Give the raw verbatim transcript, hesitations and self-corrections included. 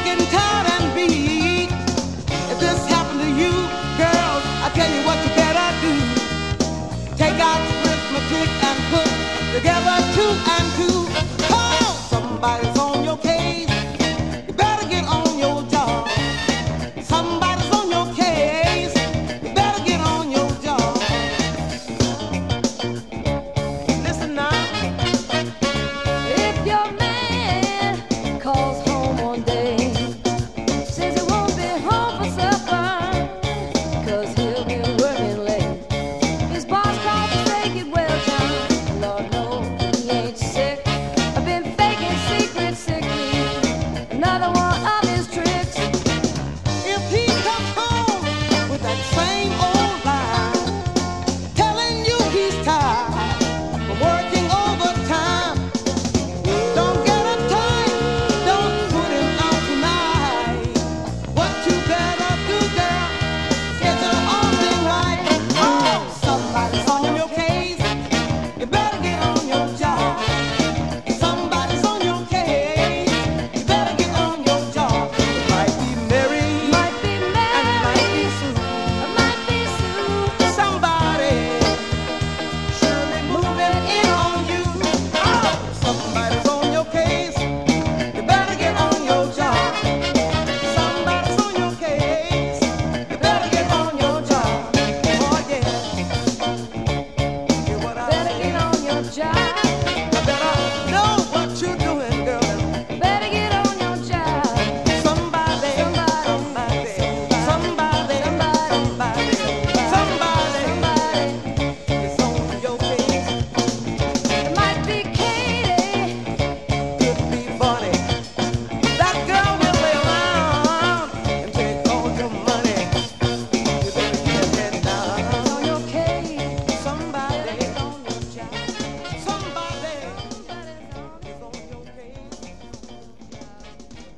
getting tired and beat. If this happened to you, girls, I tell you what you better do. Take out your arithmetic and put together two and two. Come on, somebody's on your case.